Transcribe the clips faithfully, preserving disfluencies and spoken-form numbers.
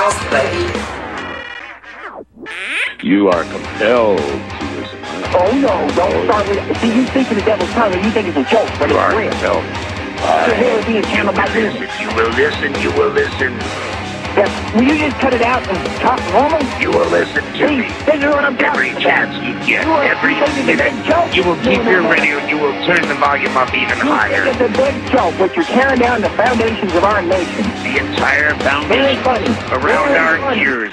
House baby. You are compelled to listen. Oh no, don't oh. start with... See, you speak to the devil's tongue and you think it's a joke, but you it's are real. compelled. So here being handled by this. If you will listen, you will listen. Yes. Will you just cut it out and talk normal? You will listen to See, me. this is what I'm Every talking chance you get, you every minute. You will keep your radio, you will turn the volume up even you higher. It's a big joke, but you're tearing down the foundations of our nation. The entire Very foundation funny. around Very our funny. ears.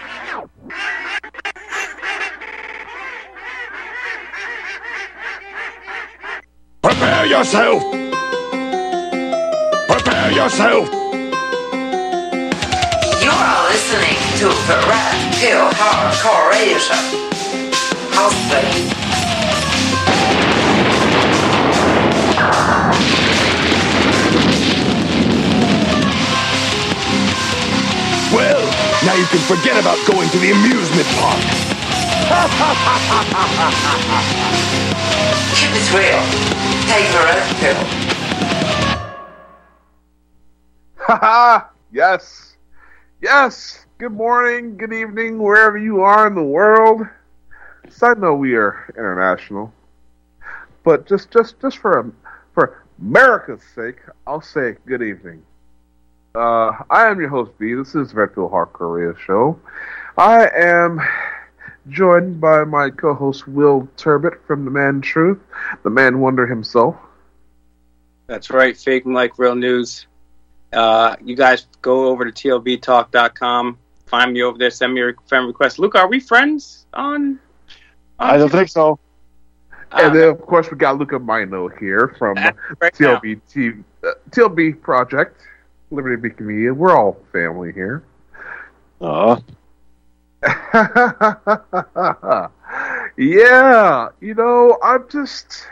Prepare yourself! Prepare yourself! You are listening to the Red Pill Hardcore Radio Show. House baby. Well, now you can forget about going to the amusement park. Keep it real. Take the red pill. Haha! Yes. Yes. Good morning, good evening, wherever you are in the world. Side note, we are international. But just just, just for for America's sake, I'll say good evening. Uh, I am your host, B. This is the Red Pill Hardcore Radio Show. I am joined by my co-host, Will Turbot from The Man Truth, the Man Wonder himself. That's right, Fake Like Real News. Uh, you guys go over to T L B talk dot com. Find me over there. Send me a friend request. Luca, are we friends on? on I don't think so. Uh, and then, of course, we got Luca Mino here from right T L B T V, uh, T L B Project, Liberty Beacon Media. We're all family here. Aw. Yeah, you know, I'm just,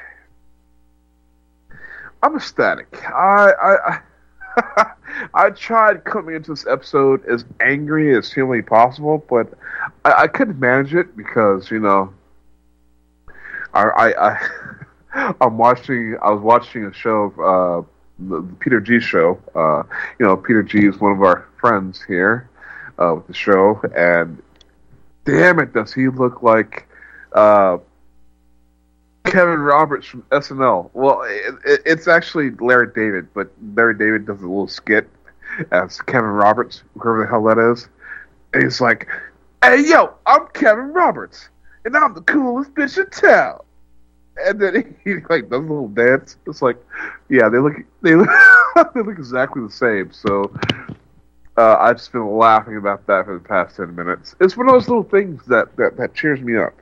I'm ecstatic. I, I, I, I tried coming into this episode as angry as humanly possible, but I, I couldn't manage it because, you know, I, I, I I'm watching. I was watching a show, uh, the, the Peter G show. Uh, you know, Peter G is one of our friends here uh, with the show, and damn it, does he look like uh, Kevin Roberts from S N L? Well, it, it, it's actually Larry David, but Larry David does a little skit as Kevin Roberts, whoever the hell that is, and he's like, "Hey, yo, I'm Kevin Roberts, and I'm the coolest bitch in town." And then he, he like does a little dance. It's like, yeah, they look they look they look exactly the same. So. Uh, I've just been laughing about that for the past ten minutes. It's one of those little things that, that, that cheers me up.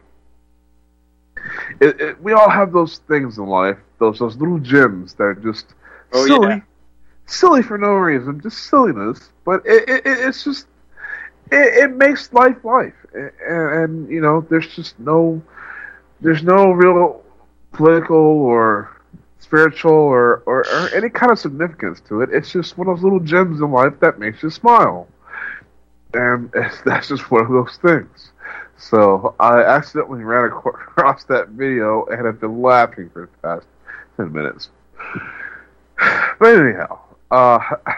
It, it, we all have those things in life, those those little gems that are just oh, silly, yeah. silly for no reason, just silliness. But it, it, it's just it, it makes life life, and, and you know, there's just no there's no real political or spiritual or, or, or any kind of significance to it. It's just one of those little gems in life that makes you smile. And it's, that's just one of those things. So I accidentally ran across that video and have been laughing for the past ten minutes. But anyhow, uh,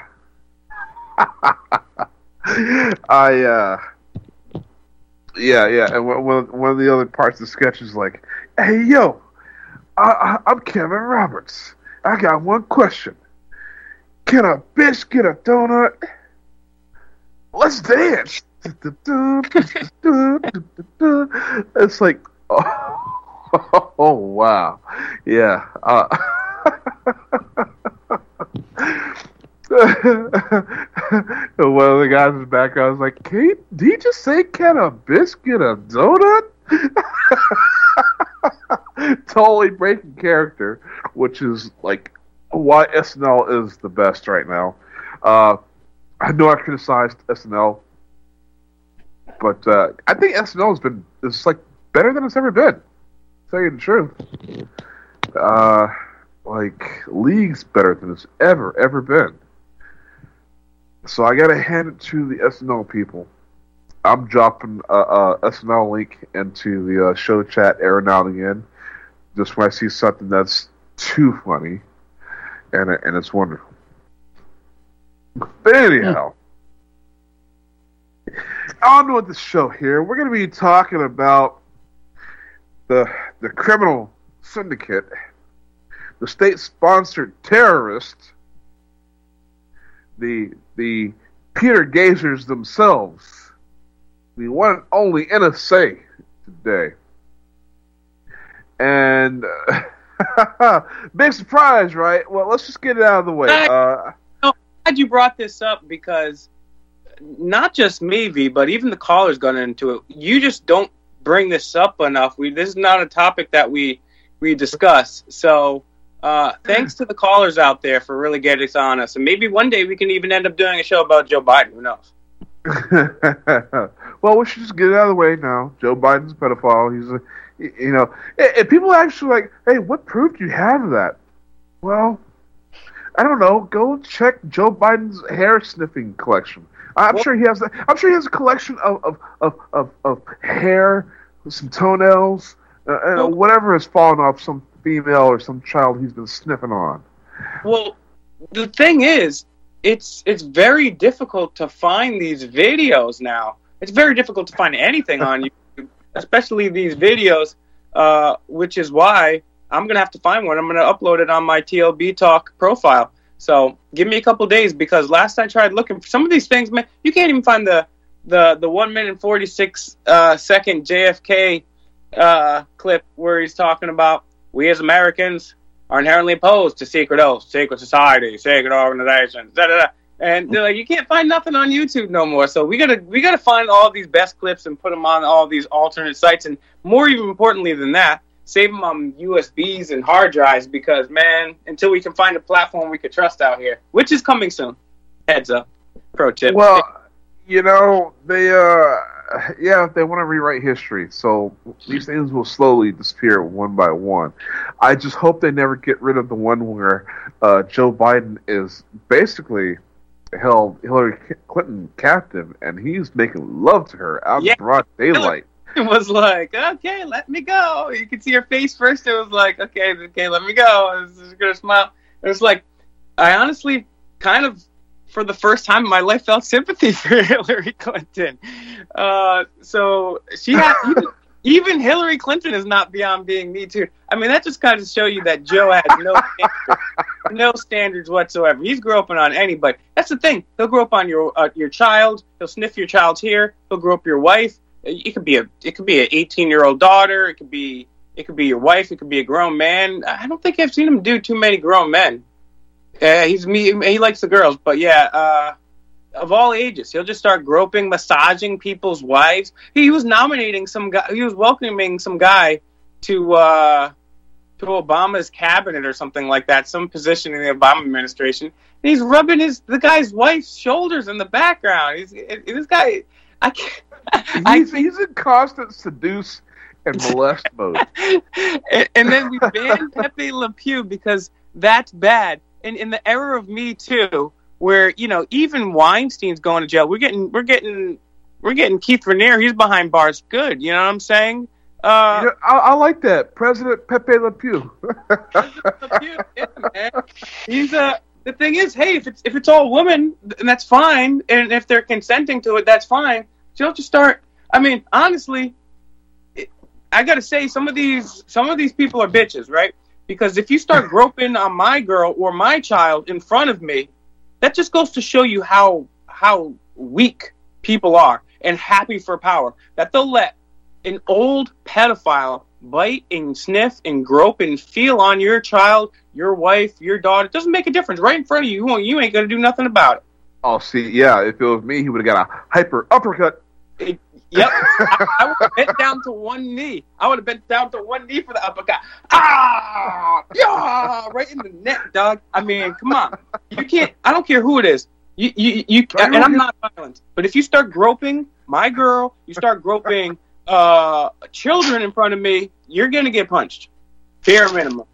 I, uh, yeah, yeah, and one, one of the other parts of the sketch is like, "Hey, yo, I, I, I'm Kevin Roberts. I got one question. Can a bitch get a donut? Let's dance." It's like, oh, oh wow. Yeah. Uh, one of the guys in the background was like, "Can he, did he just say, can a bitch get a donut?" Totally breaking character, which is like why S N L is the best right now. Uh, I know I criticized S N L, but uh, I think S N L has been is like better than it's ever been. To tell you the truth, uh, like leagues better than it's ever ever been. So I gotta hand it to the S N L people. I'm dropping a, a S N L link into the uh, show chat every now and again, just when I see something that's too funny, and and it's wonderful. But anyhow, on with the show here. We're going to be talking about the the criminal syndicate, the state-sponsored terrorists, the the Peter Gazers themselves, the one and only N S A today. And uh, big surprise, right? Well, let's just get it out of the way. Uh, I'm glad you brought this up because not just me, V, but even the callers got into it. You just don't bring this up enough. We this is not a topic that we we discuss. So uh, thanks to the callers out there for really getting us on us. And maybe one day we can even end up doing a show about Joe Biden. Who knows? Well, we should just get it out of the way now. Joe Biden's a pedophile. He's a, you know, and people actually like, hey, what proof do you have of that? Well, I don't know. Go check Joe Biden's hair sniffing collection. I'm well, sure he has. A, I'm sure he has a collection of of of of, of hair, some toenails, uh, and well, whatever has fallen off some female or some child he's been sniffing on. Well, the thing is, it's it's very difficult to find these videos now. It's very difficult to find anything on YouTube, especially these videos, uh, which is why I'm going to have to find one. I'm going to upload it on my T L B Talk profile. So give me a couple days because last I tried looking for some of these things, man, you can't even find the the, the one minute and forty-six uh, second J F K uh, clip where he's talking about we as Americans are inherently opposed to secret oaths, secret society, secret organizations, da da da. And they're like, you can't find nothing on YouTube no more. So we gotta we gotta find all these best clips and put them on all these alternate sites. And more even importantly than that, save them on U S Bs and hard drives because, man, until we can find a platform we could trust out here, which is coming soon. Heads up. Pro tip. Well, you know, they, uh, yeah, they want to rewrite history. So these things will slowly disappear one by one. I just hope they never get rid of the one where uh, Joe Biden is basically held Hillary Clinton captive, and he's making love to her out yeah. in broad daylight. It was like, okay, let me go. You could see her face first. It was like, okay, okay, let me go. I was just gonna smile. It was like, I honestly kind of, for the first time in my life, felt sympathy for Hillary Clinton. Uh, so she had even, even Hillary Clinton is not beyond being Me Too. I mean, that just kind of show you that Joe has no standards, no standards whatsoever. He's grow up on anybody. That's the thing. He'll grow up on your uh, your child. He'll sniff your child's hair. He'll grow up your wife. It could be a it could be an eighteen year old daughter. It could be it could be your wife. It could be a grown man. I don't think I've seen him do too many grown men. Uh, he's me. He likes the girls, but yeah, uh, of all ages, he'll just start groping, massaging people's wives. He was nominating some guy. He was welcoming some guy to uh, to Obama's cabinet or something like that, some position in the Obama administration. And he's rubbing his the guy's wife's shoulders in the background. He's this guy. I can't. He's, he's in constant seduce and molest mode. and, and then we banned Pepe Le Pew because that's bad. And in the era of Me Too, where you know even Weinstein's going to jail, we're getting we're getting we're getting Keith Raniere. He's behind bars. Good, you know what I'm saying? Uh, you know, I, I like that, President Pepe Le Pew. President Le Pew, yeah, man. He's a. Uh, the thing is, hey, if it's if it's all women, then that's fine, and if they're consenting to it, that's fine. You'll just start. I mean, honestly, it, I gotta say, some of these some of these people are bitches, right? Because if you start groping on my girl or my child in front of me, that just goes to show you how how weak people are and happy for power. That they'll let an old pedophile bite and sniff and grope and feel on your child, your wife, your daughter. It doesn't make a difference. Right in front of you, you, won't, you ain't gonna do nothing about it. Oh, see, yeah, if it was me, he would have got a hyper uppercut. It, yep. I, I would have bent down to one knee. I would have bent down to one knee for the uppercut. Ah! Yeah! Right in the neck, dog. I mean, come on. You can't, I don't care who it is. You, you, you, and I'm not violent. But if you start groping my girl, you start groping uh, children in front of me, you're going to get punched. Bare minimum.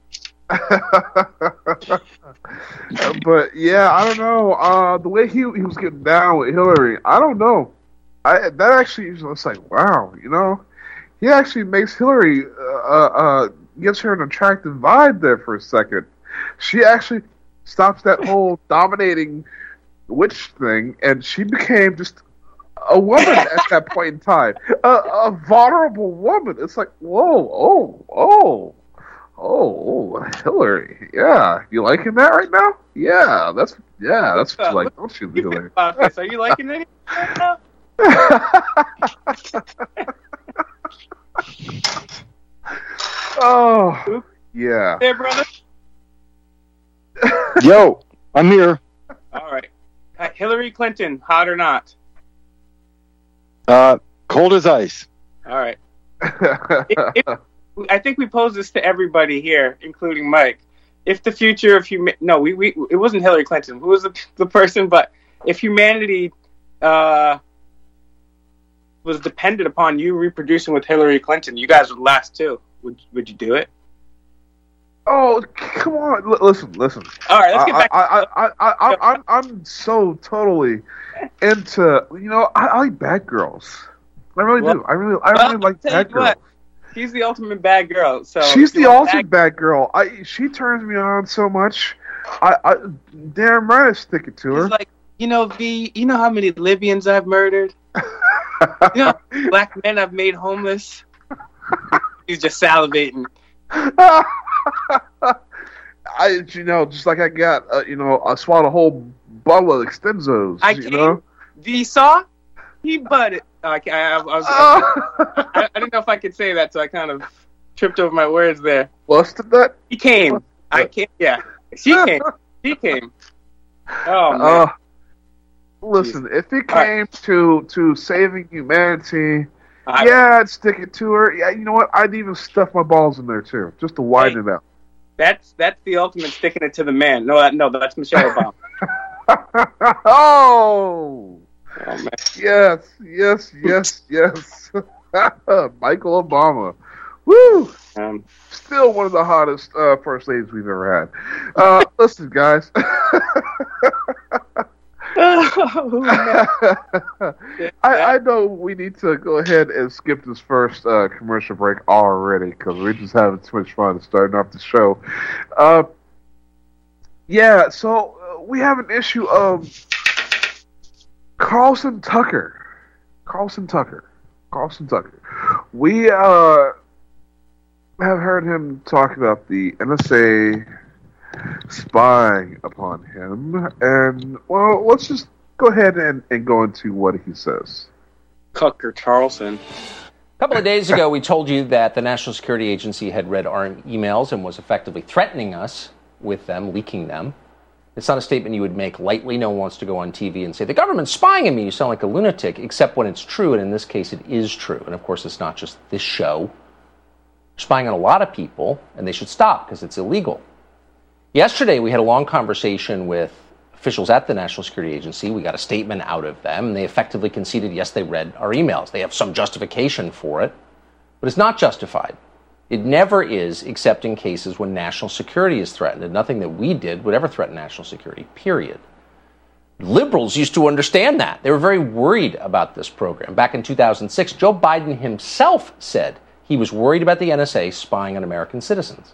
But yeah, I don't know. Uh, the way he he was getting down with Hillary, I don't know. I that actually was like, wow, you know, he actually makes Hillary uh, uh, gives her an attractive vibe there for a second. She actually stops that whole dominating witch thing, and she became just a woman at that point in time, a, a vulnerable woman. It's like, whoa, oh, oh, oh, Hillary. Yeah, you liking that right now? Yeah, that's yeah, that's what you like, don't you, Hillary? Are you liking it right now? Oh, yeah. There, brother. Yo, I'm here. All right. Uh, Hillary Clinton, hot or not? Uh, cold as ice. All right. if, if, I think we posed this to everybody here, including Mike. If the future of human no, we, we it wasn't Hillary Clinton. Who was the, the person? But if humanity uh, was dependent upon you reproducing with Hillary Clinton, you guys would last too. Would Would you do it? Oh, come on! L- listen, listen. All right, let's get back. I, I, I, I, I, I'm, I'm so totally into. You know, I, I like bad girls. I really well, do. I really, I well, really like tell bad you girls. what, she's the ultimate bad girl. So she's the ultimate ultimate bad girl. I, she turns me on so much. I, I damn right, I stick it to her. She's like, you know, V. You know how many Libyans I've murdered? You know, black men I've made homeless. He's just salivating. I, you know, just like I got, uh, you know, I swallowed a whole bottle of Extenzos. I you came, know, V saw, he butted. Oh, I, I, I, was, I, I didn't know if I could say that, so I kind of tripped over my words there. Busted that? He came. I came. Yeah, she came. She came. Oh man. Uh, listen, Jeez. if it All came right. to to saving humanity, I, yeah, I'd stick it to her. Yeah, you know what? I'd even stuff my balls in there too, just to widen hey, it out. That's that's the ultimate sticking it to the man. No, that, no, that's Michelle Obama. oh, oh man. yes, yes, yes, yes. Michael Obama. Woo! Um, Still one of the hottest uh, first ladies we've ever had. Uh, listen, guys. I, I know we need to go ahead and skip this first uh, commercial break already because we're just having too much fun starting off the show. Uh, yeah, so uh, we have an issue of Carlson Tucker. Carlson Tucker. Carlson Tucker. We uh, have heard him talk about the N S A spying upon him, and well, let's just go ahead and, and go into what he says. Tucker Carlson. A couple of days ago, we told you that the National Security Agency had read our emails and was effectively threatening us with them, leaking them. It's not a statement you would make lightly. No one wants to go on T V and say, the government's spying on me. You sound like a lunatic, except when it's true, and in this case, it is true. And of course, it's not just this show. They're spying on a lot of people, and they should stop because it's illegal. Yesterday, we had a long conversation with officials at the National Security Agency. We got a statement out of them, and they effectively conceded, yes, they read our emails. They have some justification for it, but it's not justified. It never is, except in cases when national security is threatened, and nothing that we did would ever threaten national security, period. Liberals used to understand that. They were very worried about this program. Back in two thousand six, Joe Biden himself said he was worried about the N S A spying on American citizens.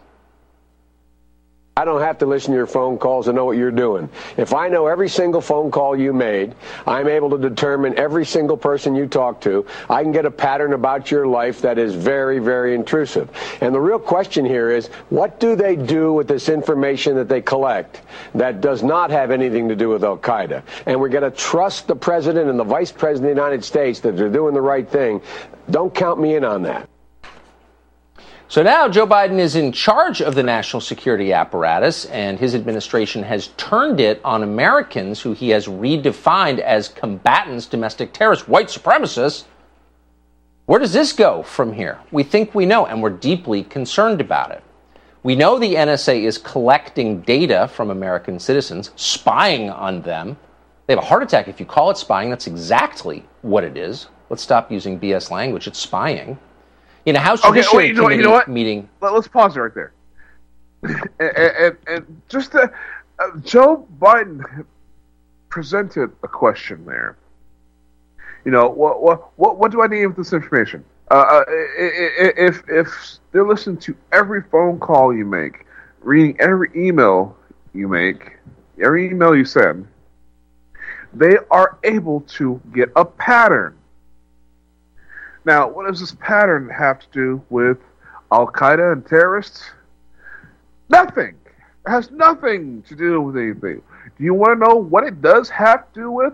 I don't have to listen to your phone calls to know what you're doing. If I know every single phone call you made, I'm able to determine every single person you talk to. I can get a pattern about your life that is very, very intrusive. And the real question here is, what do they do with this information that they collect that does not have anything to do with Al-Qaeda? And we're going to trust the president and the vice president of the United States that they're doing the right thing. Don't count me in on that. So now Joe Biden is in charge of the national security apparatus, and his administration has turned it on Americans who he has redefined as combatants, domestic terrorists, white supremacists. Where does this go from here? We think we know, and we're deeply concerned about it. We know the N S A is collecting data from American citizens, spying on them. They have a heart attack if you call it spying. That's exactly what it is. Let's stop using B S language. It's spying. In a House okay, Judiciary wait, you know, Committee you know what? meeting. Let's pause it right there. and, and, and just uh, uh, Joe Biden presented a question there. You know, what what what, what do I need with this information? Uh, uh, if if they're listening to every phone call you make, reading every email you make, every email you send, they are able to get a pattern. Now, what does this pattern have to do with Al-Qaeda and terrorists? Nothing. It has nothing to do with anything. Do you want to know what it does have to do with?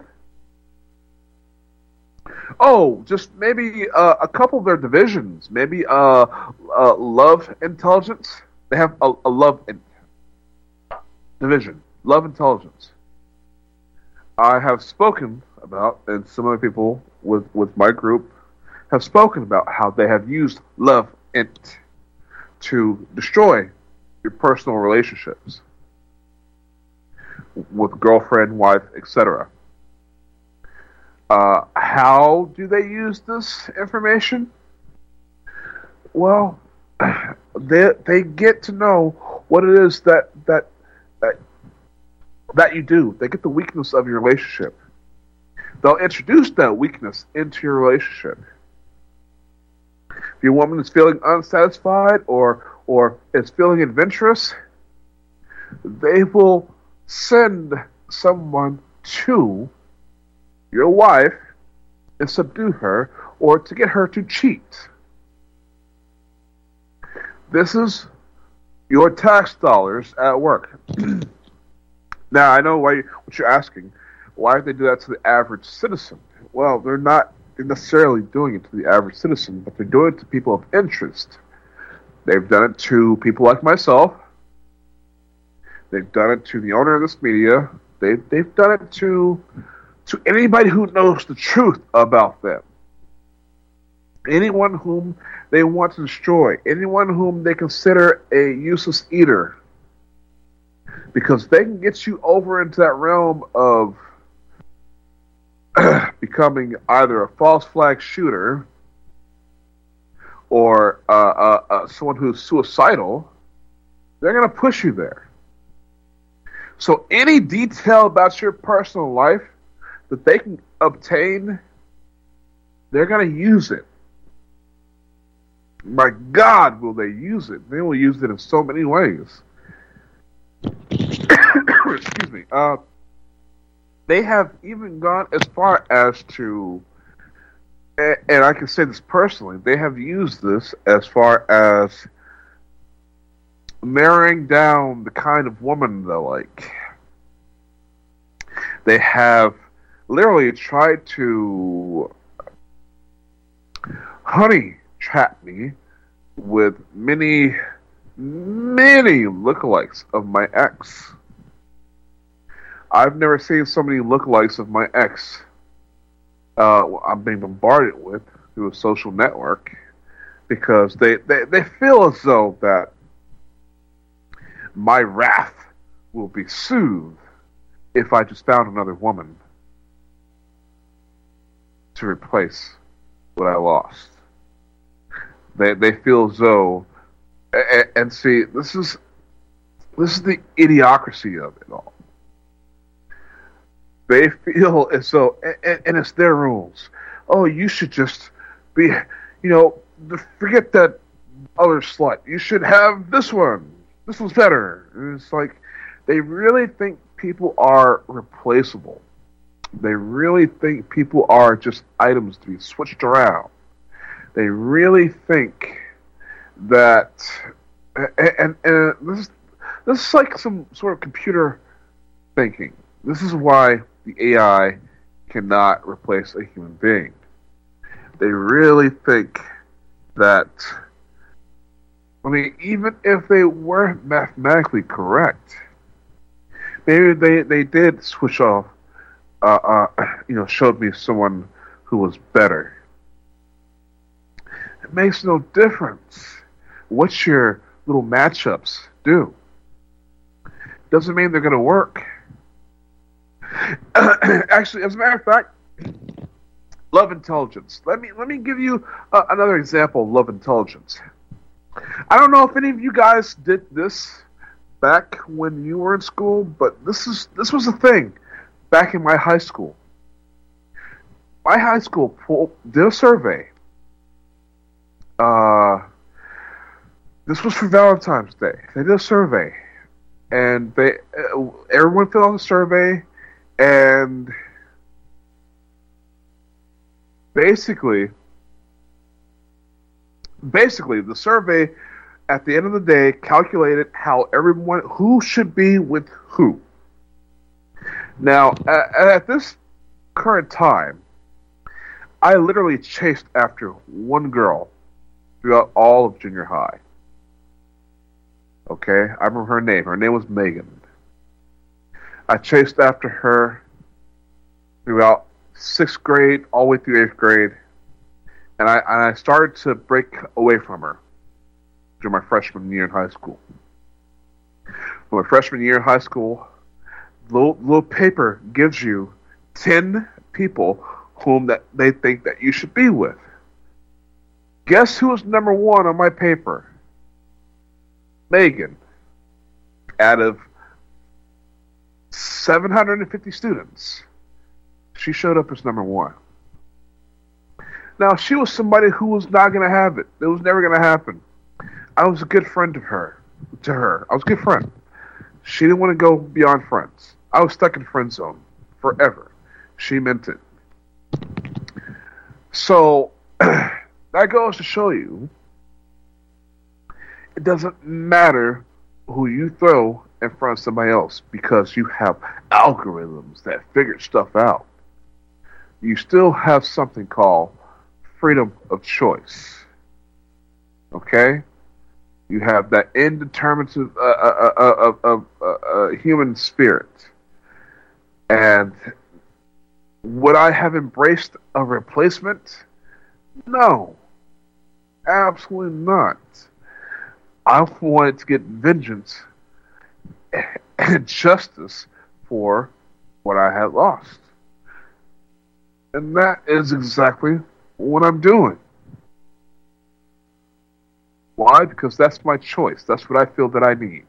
Oh, just maybe uh, a couple of their divisions. Maybe uh, uh, love intelligence. They have a, a love in- division. Love intelligence. I have spoken about, and some other people with, with my group have spoken about how they have used love int to destroy your personal relationships with girlfriend, wife, et cetera. Uh, how do they use this information? Well, they they get to know what it is that that that that you do. They get the weakness of your relationship. They'll introduce that weakness into your relationship. If your woman is feeling unsatisfied or or is feeling adventurous, they will send someone to your wife and subdue her, or to get her to cheat. This is your tax dollars at work. Now, I know why what you're asking. Why do they do that to the average citizen? Well, they're not necessarily doing it to the average citizen, but they're doing it to people of interest. They've done it to people like myself. They've done it to the owner of this media. They've, they've done it to, to anybody who knows the truth about them. Anyone whom they want to destroy. Anyone whom they consider a useless eater. Because they can get you over into that realm of becoming either a false flag shooter or uh, uh, uh, someone who's suicidal. They're going to push you there. So any detail about your personal life that they can obtain, they're going to use it. My God, will they use it? They will use it in so many ways. Excuse me. Uh, they have even gone as far as to, and, and I can say this personally, they have used this as far as narrowing down the kind of woman they like. They have literally tried to honey trap me with many, many lookalikes of my ex. I've never seen so many lookalikes of my ex. Uh, I'm being bombarded with through a social network because they, they, they feel as though that my wrath will be soothed if I just found another woman to replace what I lost. They they feel as though, and, and see, this is this is the idiocracy of it all. They feel as though, and, and it's their rules. Oh, you should just be, you know, forget that other slut. You should have this one. This one's better. And it's like, they really think people are replaceable. They really think people are just items to be switched around. They really think that, and, and, and this is this is like some sort of computer thinking. This is why the A I cannot replace a human being. They really think that, I mean, even if they were mathematically correct, maybe they, they did switch off, uh, uh, you know, showed me someone who was better. It makes no difference what your little matchups do. Doesn't mean they're going to work. Actually, as a matter of fact, love intelligence. Let me let me give you uh, another example of love intelligence. I don't know if any of you guys did this back when you were in school, but this is this was a thing back in my high school. My high school pulled, did a survey. Uh, this was for Valentine's Day. They did a survey, and they uh, everyone filled out the survey, and basically, basically, the survey at the end of the day calculated how everyone who should be with who. Now, at, at this current time, I literally chased after one girl throughout all of junior high. Okay, I remember her name. Her name was Megan. I chased after her throughout sixth grade, all the way through eighth grade, and I and I started to break away from her during my freshman year in high school. My freshman year in high school, little little paper gives you ten people whom that they think that you should be with. Guess who was number one on my paper? Megan. Out of seven hundred fifty students, she showed up as number one. Now, she was somebody who was not going to have it. It was never going to happen. I was a good friend of her, to her. I was a good friend. She didn't want to go beyond friends. I was stuck in friend zone forever. She meant it. So, that goes to show you, it doesn't matter who you throw in front of somebody else because you have algorithms that figure stuff out. You still have something called freedom of choice. Okay? You have that indeterminative uh, uh, uh, uh, uh, uh, human spirit. And would I have embraced a replacement? No. Absolutely not. I wanted to get vengeance and justice for what I had lost. And that is exactly what I'm doing. Why? Because that's my choice. That's what I feel that I need.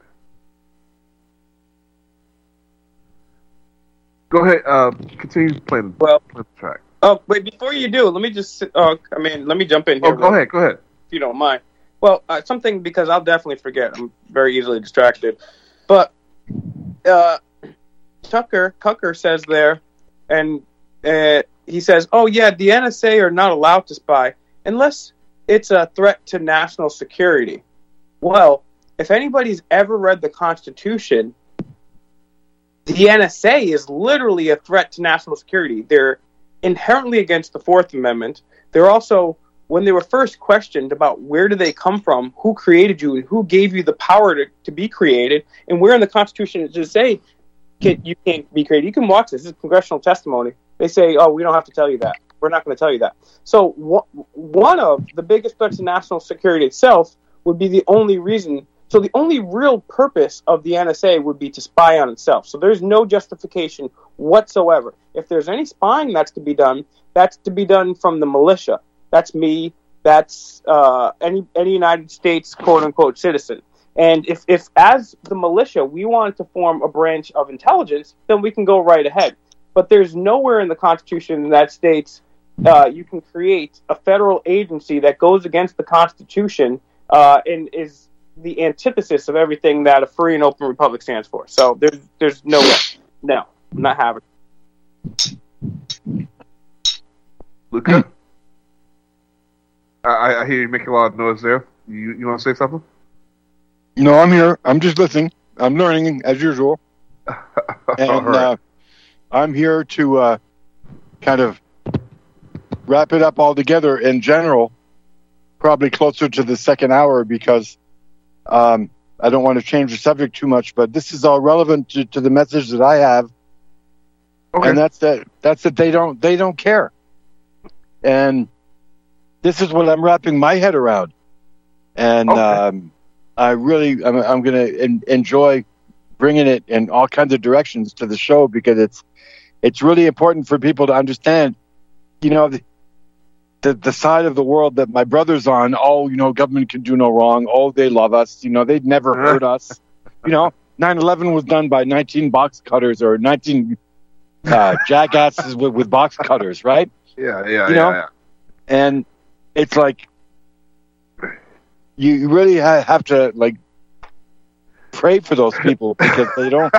Go ahead. Uh, continue playing, well, playing the track. Oh, wait, before you do, let me just, uh, I mean, let me jump in here. Oh, go ahead, go ahead. If you don't mind. Well, uh, something, because I'll definitely forget. I'm very easily distracted. But uh, Tucker, Tucker says there, and uh, he says, oh, yeah, the N S A are not allowed to spy unless it's a threat to national security. Well, if anybody's ever read the Constitution, the N S A is literally a threat to national security. They're inherently against the Fourth Amendment. They're also, when they were first questioned about where do they come from, who created you, and who gave you the power to, to be created, and where in the Constitution does it say can, you can't be created? You can watch this. This is congressional testimony. They say, oh, we don't have to tell you that. We're not going to tell you that. So wh- one of the biggest threats to national security itself would be the only reason. So the only real purpose of the N S A would be to spy on itself. So there's no justification whatsoever. If there's any spying that's to be done, that's to be done from the militia. That's me. That's uh, any any United States quote-unquote citizen. And if, if as the militia we wanted to form a branch of intelligence, then we can go right ahead. But there's nowhere in the Constitution that states uh, you can create a federal agency that goes against the Constitution uh, and is the antithesis of everything that a free and open republic stands for. So there's there's no way. No, I'm not having it. Luca? I, I hear you making a lot of noise there. You you want to say something? No, I'm here. I'm just listening. I'm learning as usual. And right. uh, I'm here to uh, kind of wrap it up all together in general, probably closer to the second hour because um, I don't want to change the subject too much, but this is all relevant to, to the message that I have. Okay. And that's that that's that they don't they don't care. And this is what I'm wrapping my head around. And okay. um, I really I'm, I'm going to en- enjoy bringing it in all kinds of directions to the show because it's it's really important for people to understand, you know, the, the the side of the world that my brother's on. Oh, you know, government can do no wrong. Oh, they love us. You know, they'd never hurt us. You know, nine eleven was done by nineteen box cutters or nineteen uh, jackasses with, with box cutters, right? Yeah, yeah, you yeah, know? yeah. And it's like you really ha- have to like pray for those people because they don't.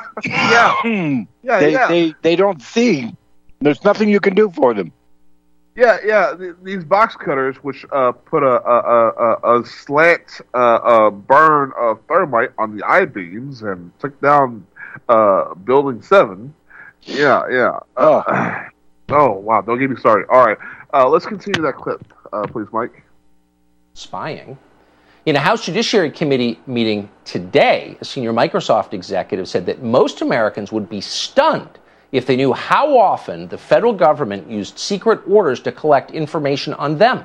yeah, yeah, they, yeah. They they don't see. There's nothing you can do for them. Yeah, yeah. th- These box cutters, which uh, put a a, a, a a slant uh, uh, burn of thermite on the I beams and took down uh, Building Seven. Yeah, yeah. Uh, Oh. oh wow! Don't get me started. All right, uh, let's continue that clip, uh, please, Mike. Spying. In a House Judiciary Committee meeting today, a senior Microsoft executive said that most Americans would be stunned if they knew how often the federal government used secret orders to collect information on them.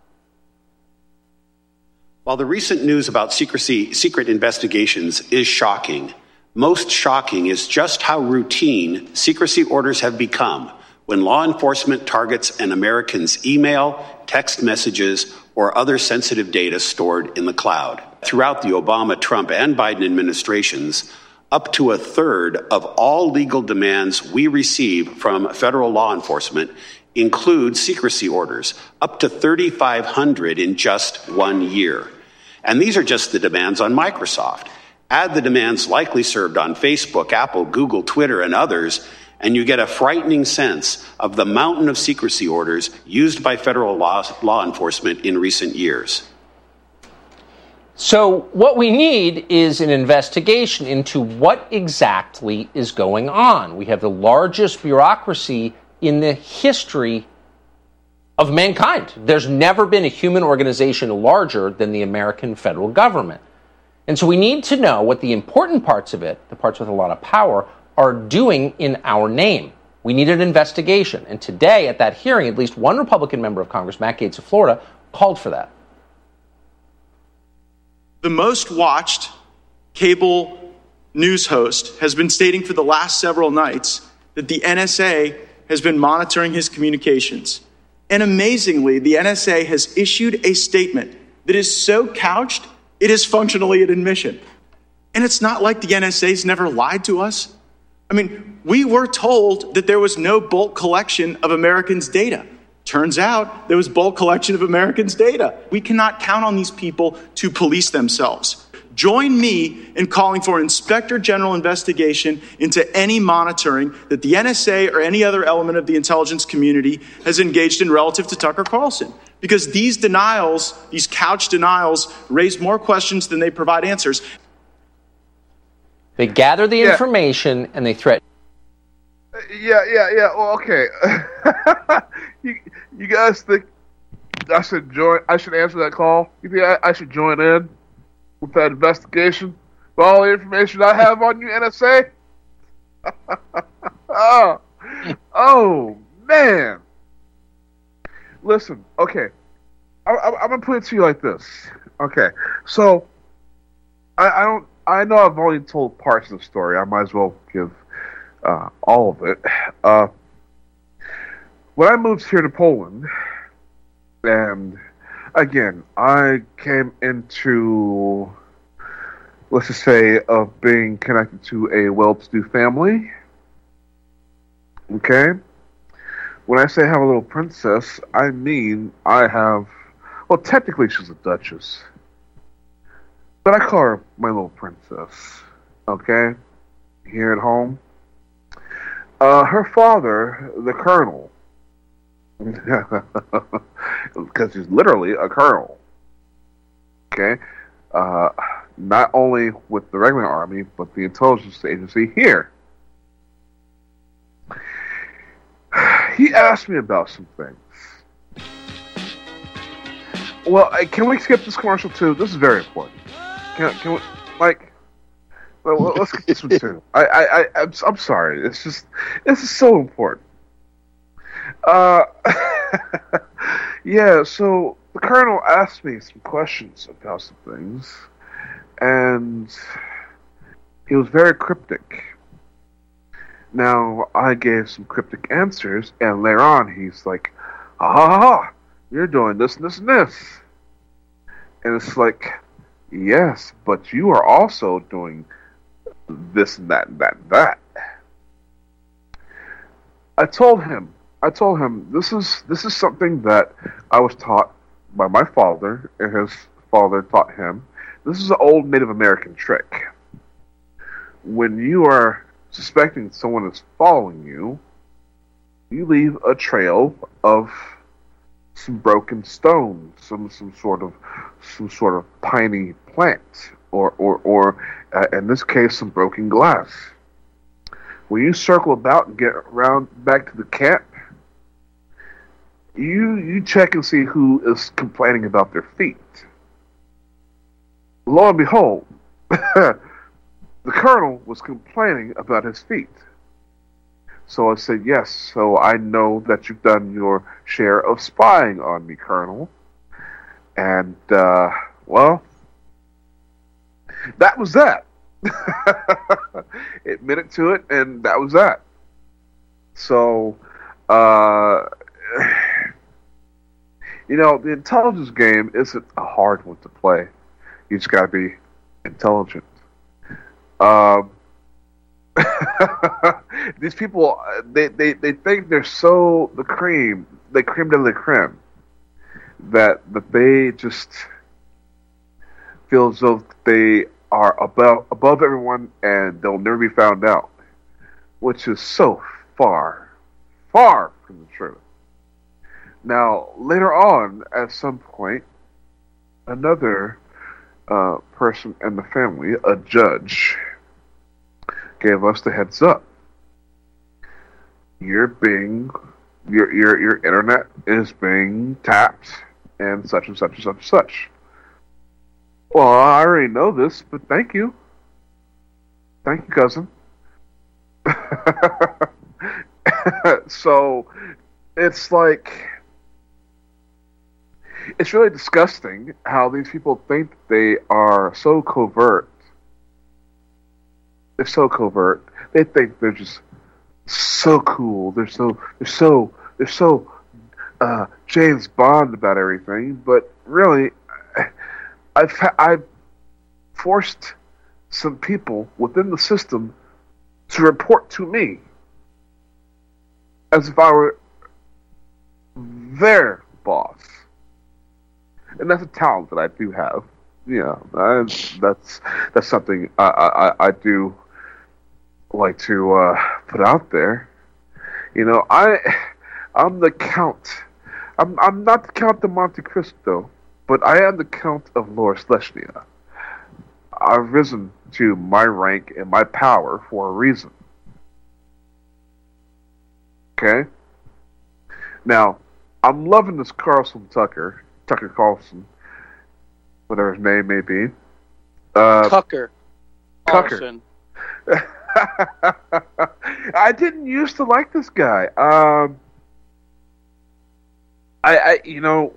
While the recent news about secrecy, secret investigations is shocking, most shocking is just how routine secrecy orders have become when law enforcement targets an American's email, text messages, or other sensitive data stored in the cloud. Throughout the Obama, Trump, and Biden administrations, up to a third of all legal demands we receive from federal law enforcement include secrecy orders, up to thirty-five hundred in just one year. And these are just the demands on Microsoft. Add the demands likely served on Facebook, Apple, Google, Twitter, and others, and you get a frightening sense of the mountain of secrecy orders used by federal law, law enforcement in recent years. So what we need is an investigation into what exactly is going on. We have the largest bureaucracy in the history of mankind. There's never been a human organization larger than the American federal government. And so we need to know what the important parts of it, the parts with a lot of power, are doing in our name. We need an investigation. And today, at that hearing, at least one Republican member of Congress, Matt Gaetz of Florida, called for that. The most watched cable news host has been stating for the last several nights that the N S A has been monitoring his communications. And amazingly, the N S A has issued a statement that is so couched, it is functionally an admission. And it's not like the N S A's never lied to us. I mean, we were told that there was no bulk collection of Americans' data. Turns out there was bulk collection of Americans' data. We cannot count on these people to police themselves. Join me in calling for an Inspector General investigation into any monitoring that the N S A or any other element of the intelligence community has engaged in relative to Tucker Carlson. Because these denials, these couch denials, raise more questions than they provide answers. They gather the Yeah. information and they threaten. Yeah, yeah, yeah. Well, okay. you, you guys think I should join? I should answer that call? You think I, I should join in with that investigation? With all the information I have on you, N S A? oh, oh man. Listen, okay. I, I, I'm gonna put it to you like this. Okay, so I, I don't. I know I've only told parts of the story. I might as well give uh, all of it. Uh, when I moved here to Poland, and again, I came into, let's just say, of being connected to a well-to-do family. Okay? When I say I have a little princess, I mean I have, well, technically she's a duchess. But I call her my little princess, okay, here at home. Uh, her father, the colonel, because he's literally a colonel, okay, uh, not only with the regular army, but the intelligence agency here. He asked me about some things. Well, can we skip this commercial too? This is very important. Can, can we, Mike? Well, let's get this one too. I, I, I, I'm, I'm sorry. It's just, this is so important. Uh, yeah. So the colonel asked me some questions about some things, and he was very cryptic. Now I gave some cryptic answers, and later on he's like, "Ha ha ha! You're doing this and this and this," and it's like, yes, but you are also doing this and that and that and that. I told him, I told him, this is this is something that I was taught by my father, and his father taught him. This is an old Native American trick. When you are suspecting someone is following you, you leave a trail of some broken stone, some some sort of some sort of piney plant, or or or uh, in this case, some broken glass. When you circle about and get around back to the camp, you you check and see who is complaining about their feet. Lo and behold, the colonel was complaining about his feet. So I said, yes, so I know that you've done your share of spying on me, Colonel. And, uh, well, that was that. Admitted to it, and that was that. So, uh, you know, the intelligence game isn't a hard one to play. You just gotta be intelligent. Um, these people, they, they, they think they're so the cream, the creme de la creme, that that they just feel as though they are above above everyone and they'll never be found out, which is so far, far from the truth. Now, later on, at some point, another uh, person in the family, a judge, gave us the heads up. You're being, your your your internet is being tapped, and such and such and such and such. Well, I already know this, but thank you. Thank you, cousin. So, it's like, it's really disgusting how these people think they are so covert. They're so covert. They think they're just so cool. They're so, they're so, they're so uh, James Bond about everything. But really, I've I've forced some people within the system to report to me as if I were their boss, and that's a talent that I do have. Yeah, I, that's that's something I, I I do like to uh, put out there. You know, I I'm the Count. I'm I'm not the Count de Monte Cristo, but I am the Count of Lor Sleshnia. I've risen to my rank and my power for a reason. Okay? Now, I'm loving this Carlson Tucker, Tucker Carlson, whatever his name may be. Uh, Tucker. Tucker. I didn't used to like this guy. Um, I, I, you know,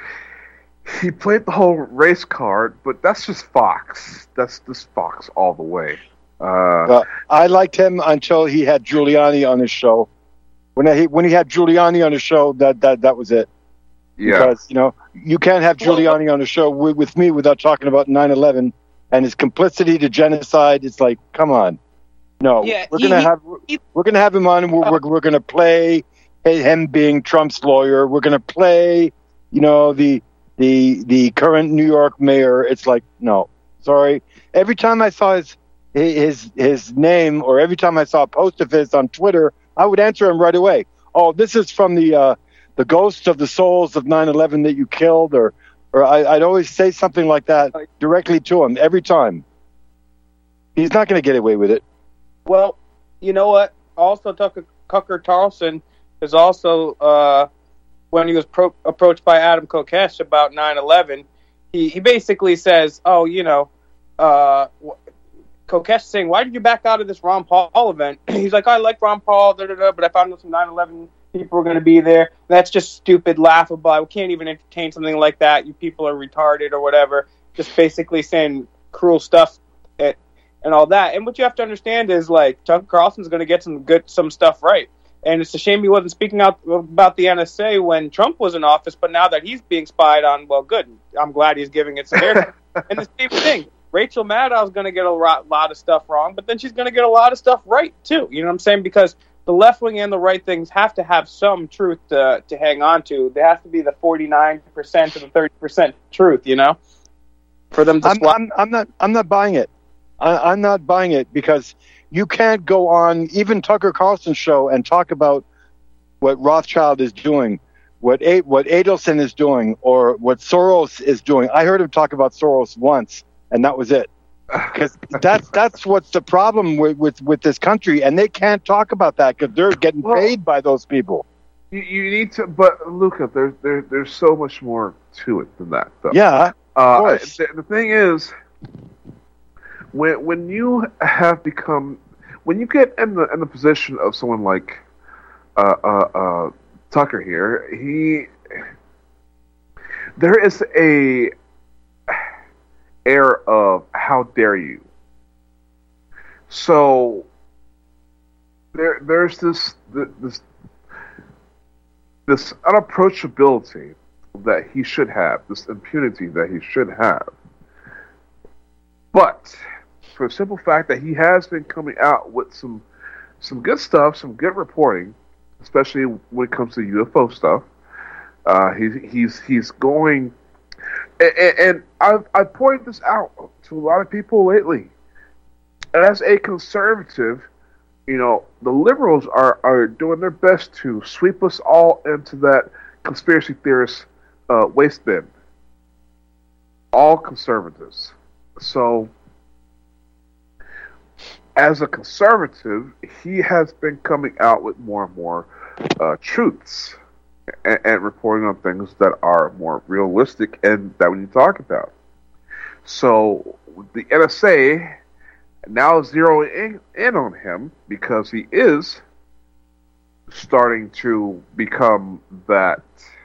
he played the whole race card, but that's just Fox. That's just Fox all the way. Uh, well, I liked him until he had Giuliani on his show. When he when he had Giuliani on his show, that that that was it. Yeah. Because, you know, you can't have Giuliani on the show with, with me without talking about nine eleven and his complicity to genocide. It's like, come on. No, Yeah, we're he- gonna have he- we're gonna have him on, and we're we're, we're gonna play him being Trump's lawyer. We're gonna play, you know, the the the current New York mayor. It's like, no, sorry. Every time I saw his his his name, or every time I saw a post of his on Twitter, I would answer him right away. Oh, this is from the uh, the ghosts of the souls of nine eleven that you killed, or or I, I'd always say something like that directly to him every time. He's not going to get away with it. Well, you know what? Also, Tucker, Tucker Carlson is also, uh, when he was pro- approached by Adam Kokesh about nine eleven, he, he basically says, oh, you know, uh, Kokesh saying, why did you back out of this Ron Paul event? He's like, I like Ron Paul, da, da, da, but I found out some nine eleven people were going to be there. That's just stupid, laughable. We can't even entertain something like that. You people are retarded or whatever. Just basically saying cruel stuff at, and all that. And what you have to understand is, like, Tucker Carlson's going to get some good some stuff right. And it's a shame he wasn't speaking out about the N S A when Trump was in office, but now that he's being spied on, well, good. I'm glad he's giving it some air. And the same thing. Rachel Maddow's going to get a lot, lot of stuff wrong, but then she's going to get a lot of stuff right, too. You know what I'm saying? Because the left wing and the right things have to have some truth to, to hang on to. There has to be the forty-nine percent to the thirty percent truth, you know, for them to I'm, swap. I'm, I'm not. I'm not buying it. I, I'm not buying it because you can't go on even Tucker Carlson's show and talk about what Rothschild is doing what A- what Adelson is doing or what Soros is doing. I heard him talk about Soros once, and that was it. Because that's that's what's the problem with, with, with this country, and they can't talk about that because they're getting Well, paid by those people. You, you need to, but Luca, there's there, there's so much more to it than that, though. Yeah, uh, of course. The, the thing is, when when you have become, when you get in the in the position of someone like uh, uh, uh, Tucker here, he there is a air of how dare you. So there there's this this this unapproachability that he should have, this impunity that he should have. But for the simple fact that he has been coming out with some some good stuff, some good reporting, especially when it comes to U F O stuff. Uh, he's he's he's going, and, and I've I pointed this out to a lot of people lately. As a conservative, you know, the liberals are, are doing their best to sweep us all into that conspiracy theorist uh, waste bin. All conservatives. So, as a conservative, he has been coming out with more and more uh, truths and, and reporting on things that are more realistic and that we need to talk about. So, the N S A now zeroing in, in on him because he is starting to become that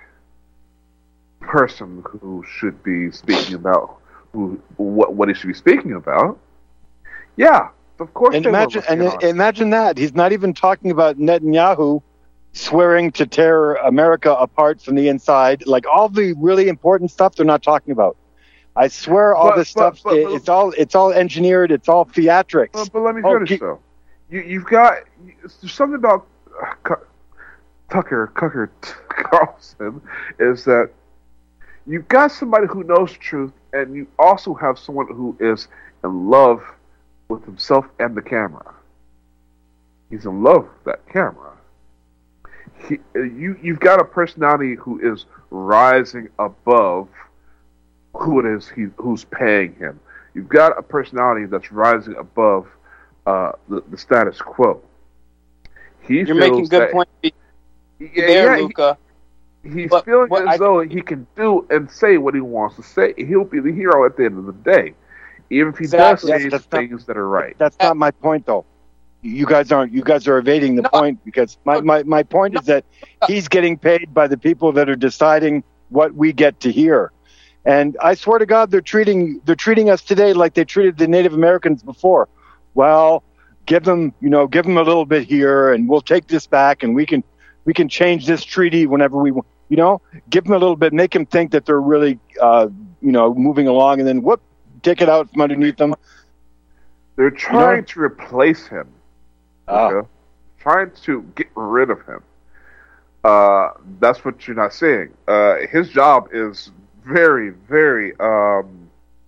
person who should be speaking about who what what he should be speaking about. Yeah, of course. And imagine and imagine that he's not even talking about Netanyahu swearing to tear America apart from the inside. Like all the really important stuff, they're not talking about. I swear, all but, this but, stuff, but, it, but, it's all it's all engineered. It's all theatrics. But, but let me oh, finish keep, though. You you've got there's something about uh, Tucker Tucker Carlson is that you've got somebody who knows the truth, and you also have someone who is in love with himself and the camera. He's in love with that camera. He, you you've got a personality who is rising above who it is he, who's paying him. You've got a personality that's rising above uh, the, the status quo. He You're making good that, points yeah, there, yeah, Luca. He, he's but, feeling what as I, though he can do and say what he wants to say. He'll be the hero at the end of the day, even if he exactly. does say that's things not, that are right. That's not my point, though. You guys aren't. You guys are evading the no, point because my, my, my point no, is that he's getting paid by the people that are deciding what we get to hear. And I swear to God, they're treating they're treating us today like they treated the Native Americans before. Well, give them, you know, give them a little bit here, and we'll take this back, and we can we can change this treaty whenever we want. You know, give them a little bit, make them think that they're really, uh, you know, moving along, and then whoop, take it out from underneath them. They're trying you know? to replace him. Oh. Okay? Trying to get rid of him. Uh, that's what you're not seeing. Uh, his job is very, very um,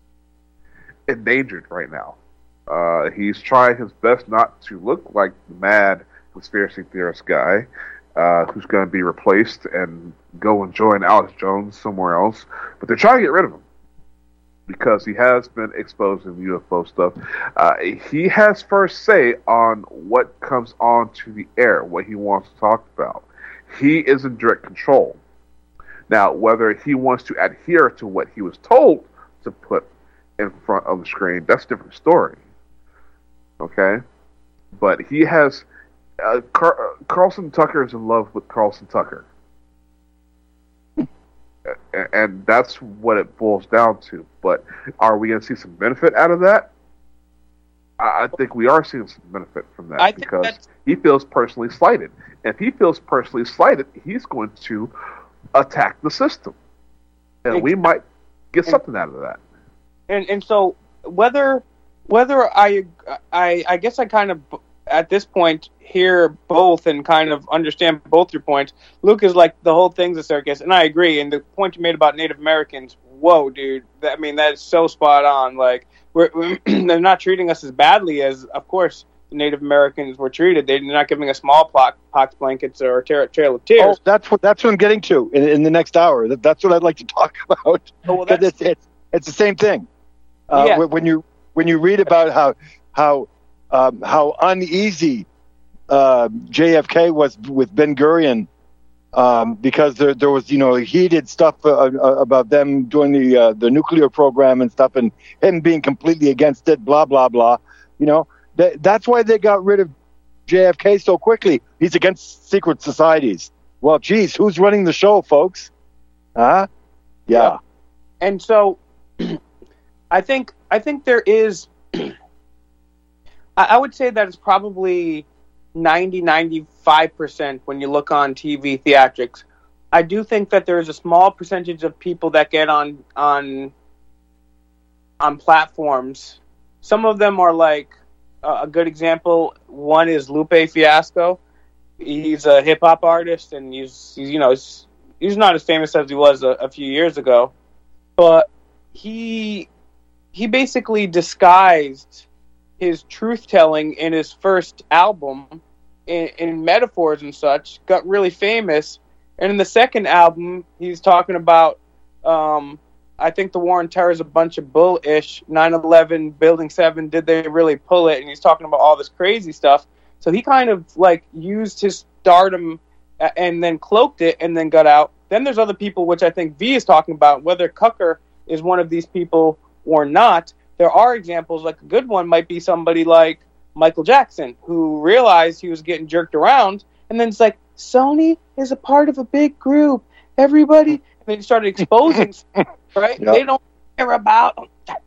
endangered right now. Uh, he's trying his best not to look like the mad conspiracy theorist guy uh, who's going to be replaced and go and join Alex Jones somewhere else. But they're trying to get rid of him because he has been exposed in U F O stuff. Uh, he has first say on what comes onto the air, what he wants to talk about. He is in direct control. Now, whether he wants to adhere to what he was told to put in front of the screen, that's a different story. Okay? But he has... Uh, Car- Carlson Tucker is in love with Carlson Tucker. and, and that's what it boils down to. But are we going to see some benefit out of that? I, I think we are seeing some benefit from that I because that's... he feels personally slighted. And if he feels personally slighted, he's going to attack the system, and we might get something out of that. And and so whether whether I I I guess I kind of at this point hear both and kind of understand both your points. Luke is like the whole thing's a circus, and I agree. And the point you made about Native Americans, whoa, dude! That, I mean, that is so spot on. Like we're, we're they're not treating us as badly as, of course, Native Americans were treated. They're not giving us smallpox blankets or a tra- trail of tears. Oh, that's what that's what I'm getting to in, in the next hour. That, that's what I'd like to talk about. Oh, well, that's, it's, it's it's the same thing. Uh, yeah. When you when you read about how how um, how uneasy uh, J F K was with Ben Gurion, um, because there there was you know heated stuff uh, uh, about them doing the uh, the nuclear program and stuff, and him being completely against it. Blah blah blah. You know that that's why they got rid of J F K so quickly. He's against secret societies. Well, geez, who's running the show, folks? Huh? Yeah. yeah. And so, I think I think there is. I, I would say that it's probably ninety, ninety-five percent when you look on T V theatrics. I do think that there is a small percentage of people that get on on on platforms. Some of them are like uh, a good example. One is Lupe Fiasco. He's a hip hop artist, and he's, he's you know he's, he's not as famous as he was a, a few years ago, but he he basically disguised his truth telling in his first album in, in metaphors and such. Got really famous, and in the second album, he's talking about. Um, I think the war on terror is a bunch of bull-ish. nine eleven, Building seven, did they really pull it? And he's talking about all this crazy stuff. So he kind of like used his stardom and then cloaked it and then got out. Then there's other people, which I think V is talking about, whether Cucker is one of these people or not. There are examples, like a good one might be somebody like Michael Jackson, who realized he was getting jerked around. And then it's like, Sony is a part of a big group. Everybody. And then he started exposing right? Yep. They don't care about,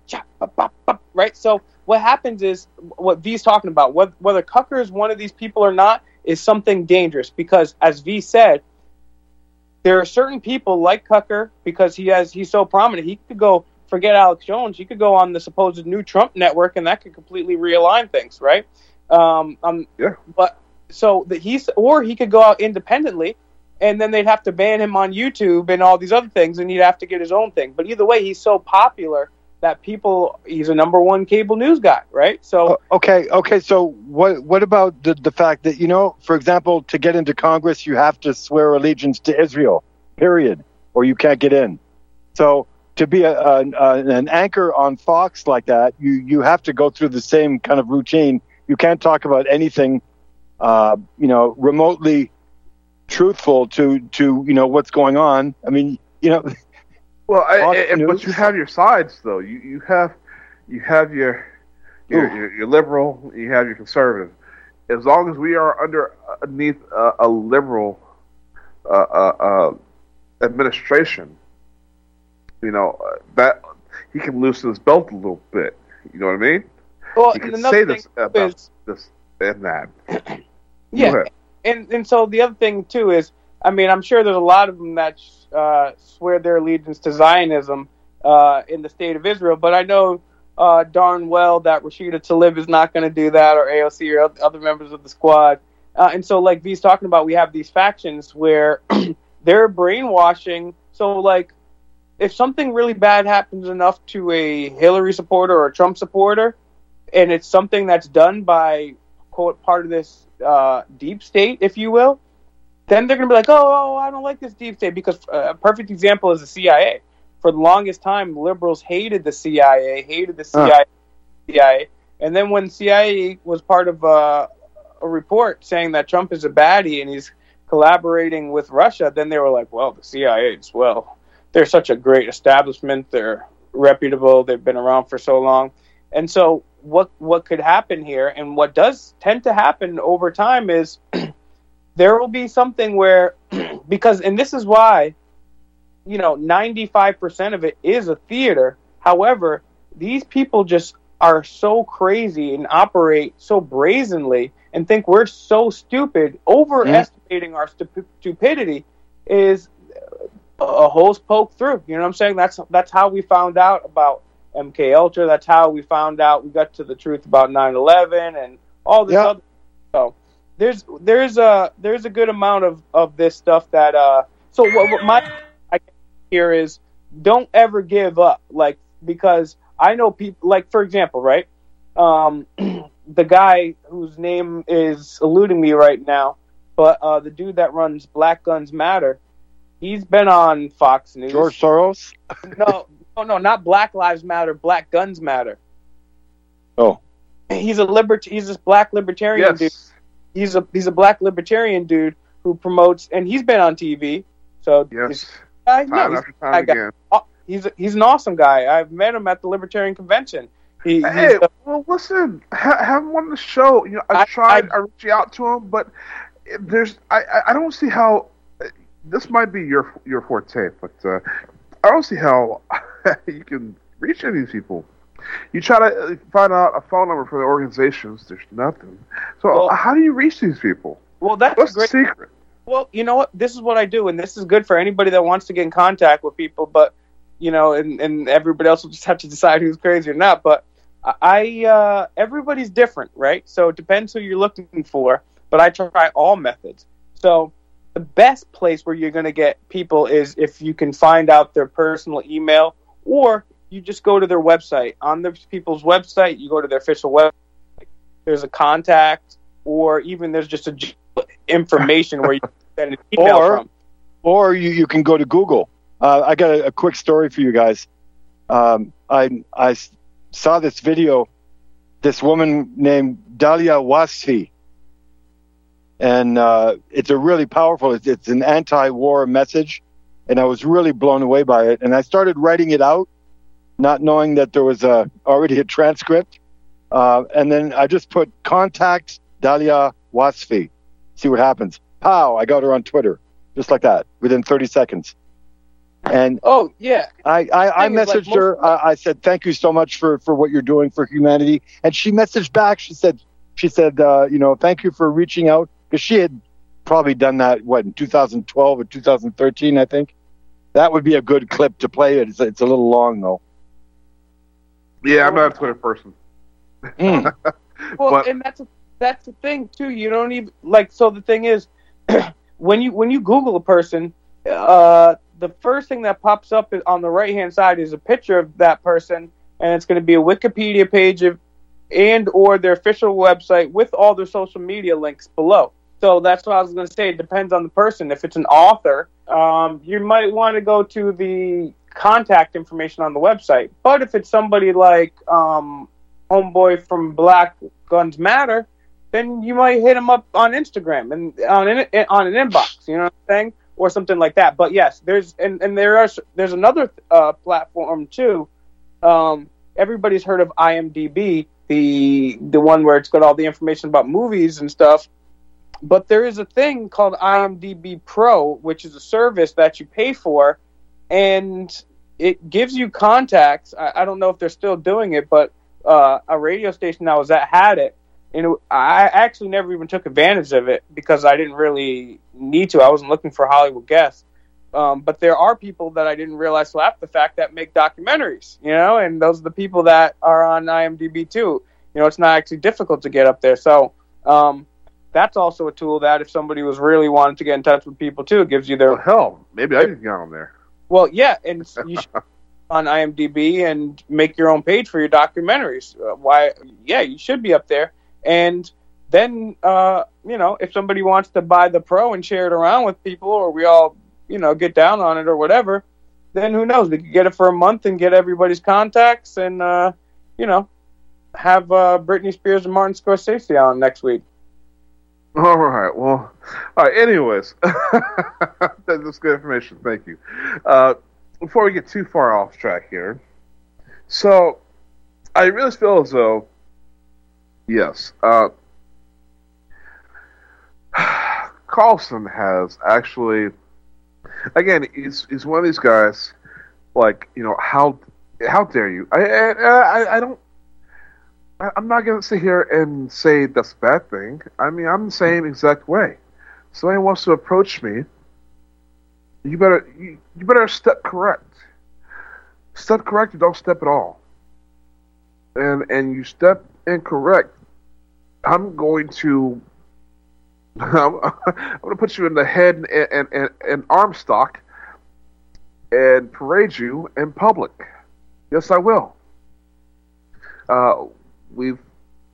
right? So what happens is, what V's talking about, whether, whether Cucker is one of these people or not, is something dangerous. Because, as V said, there are certain people like Cucker, because he has he's so prominent, he could go, forget Alex Jones, he could go on the supposed new Trump network, and that could completely realign things, right? Um, um, yeah. But, so, that he's, or he could go out independently, and then they'd have to ban him on YouTube and all these other things, and he'd have to get his own thing. But either way, he's so popular that people, he's a number one cable news guy, right? So uh, okay, okay. So what what about the the fact that, you know, for example, to get into Congress, you have to swear allegiance to Israel, period, or you can't get in. So to be a, a, a an anchor on Fox like that, you you have to go through the same kind of routine. You can't talk about anything, uh, you know, remotely truthful to to you know what's going on. I mean, you know. Well, I, I, but you have your sides, though. You you have you have your your, your your liberal, you have your conservative. As long as we are underneath uh, a liberal uh, uh, uh, administration, you know uh, that he can loosen his belt a little bit. You know what I mean? Well, he can say this about is, this and that. Yeah, and and so the other thing too is, I mean, I'm sure there's a lot of them that uh, swear their allegiance to Zionism uh, in the state of Israel, but I know uh, darn well that Rashida Tlaib is not going to do that, or A O C, or other members of the squad. Uh, and so, like V's talking about, we have these factions where they're brainwashing. So, like, if something really bad happens enough to a Hillary supporter or a Trump supporter, and it's something that's done by, quote, part of this uh, deep state, if you will, then they're going to be like, oh, oh, I don't like this deep state. Because uh, a perfect example is the C I A. For the longest time, liberals hated the C I A, hated the C I A, uh. C I A. And then when C I A was part of uh, a report saying that Trump is a baddie and he's collaborating with Russia, then they were like, well, the C I A as well. They're such a great establishment. They're reputable. They've been around for so long. And so what what could happen here, and what does tend to happen over time, is there will be something where, because, and this is why, you know, ninety-five percent of it is a theater. However, these people just are so crazy and operate so brazenly and think we're so stupid. Overestimating mm-hmm. our stu- stupidity is a hole's poked through. You know what I'm saying? That's that's how we found out about M K Ultra. That's how we found out, we got to the truth about nine eleven and all this yep. other stuff. So there's there's a there's a good amount of, of this stuff that uh so what, what my I here is, don't ever give up, like, because I know people, like, for example, right, um the guy whose name is eluding me right now, but uh, the dude that runs Black Guns Matter, he's been on Fox News. George Soros? no, no, no, not Black Lives Matter. Black Guns Matter. Oh, he's a libert. He's this black libertarian Yes. dude. He's a he's a black libertarian dude who promotes, and he's been on T V. So Yes. I Time know he's, after time I got- again. oh, he's a, he's an awesome guy. I've met him at the Libertarian Convention. He, Hey, he's, well, listen, ha- have him on the show. You know, I, I- tried, I- I, reached out to him, but there's, I, I- I don't see how. This might be your your forte, but uh, I don't see how you can reach any of these people. You try to find out a phone number for the organizations. There's nothing. So Well- how do you reach these people? well, that's What's a great. the secret? Well, you know what? This is what I do, and this is good for anybody that wants to get in contact with people. But you know, and, and everybody else will just have to decide who's crazy or not. But I, uh, everybody's different, right? So it depends who you're looking for. But I try all methods. So the best place where you're going to get people is if you can find out their personal email, or you just go to their website. On the people's website, you go to their official website. There's a contact, or even there's just a g- information where you can send an email Or- from. or you, you can go to Google. Uh, I got a, a quick story for you guys. Um, I I s- saw this video. This woman named Dalia Wasfi, and uh, it's a really powerful. It's, it's an anti-war message, and I was really blown away by it. And I started writing it out, not knowing that there was a, already a transcript. Uh, and then I just put contact Dalia Wasfi, see what happens. Pow! I got her on Twitter, just like that, within thirty seconds. And Oh yeah, I, I, I Thing is, like, messaged her. I, I said, thank you so much for, for what you're doing for humanity. And she messaged back. She said, she said, uh, you know, thank you for reaching out. Because she had probably done that, what, in two thousand twelve or two thousand thirteen, I think. That would be a good clip to play. It's, it's a little long, though. Yeah, I'm not a Twitter person. Mm. well, But- and that's a, that's the thing too. You don't even like. So the thing is, when you when you Google a person, uh, the first thing that pops up on the right hand side is a picture of that person, and it's going to be a Wikipedia page of, and or their official website with all their social media links below. So that's what I was going to say. It depends on the person. If it's an author, um, you might want to go to the contact information on the website. But if it's somebody like um, Homeboy from Black Guns Matter, then you might hit him up on Instagram and on an, on an inbox. You know what I'm saying? Or something like that. But yes, there's and, and there are there's another uh, platform too. Um, everybody's heard of I M D B, the the one where it's got all the information about movies and stuff. But there is a thing called I M D B Pro, which is a service that you pay for, and it gives you contacts. I, I don't know if they're still doing it, but uh, a radio station I was at had it. And it, I actually never even took advantage of it because I didn't really need to. I wasn't looking for Hollywood guests. Um, but there are people that I didn't realize till after the fact that make documentaries, you know, and those are the people that are on I M D B too. You know, it's not actually difficult to get up there. So um, that's also a tool that if somebody was really wanting to get in touch with people too, it gives you their... Well, hell, maybe I can get on there. Well, yeah, and you should on I M D B and make your own page for your documentaries. Uh, why? Yeah, you should be up there. And then, uh, you know, if somebody wants to buy the Pro and share it around with people, or we all, you know, get down on it or whatever, then who knows? We could get it for a month and get everybody's contacts and, uh, you know, have uh, Britney Spears and Martin Scorsese on next week. All right. Well, all right. Anyways, that's good information. Thank you. Uh, before we get too far off track here, so I really feel as though, yes, uh, Carlson has actually, again, he's he's one of these guys. Like, you know, how how dare you? I I I, I don't. I- I'm not going to sit here and say that's a bad thing. I mean, I'm the same exact way. Somebody wants to approach me, you better you, you better step correct. Step correct or don't step at all. And and you step incorrect, I'm going to I'm, I'm going to put you in the head and, and, and, and arm stock and parade you in public. Yes, I will. Uh, we've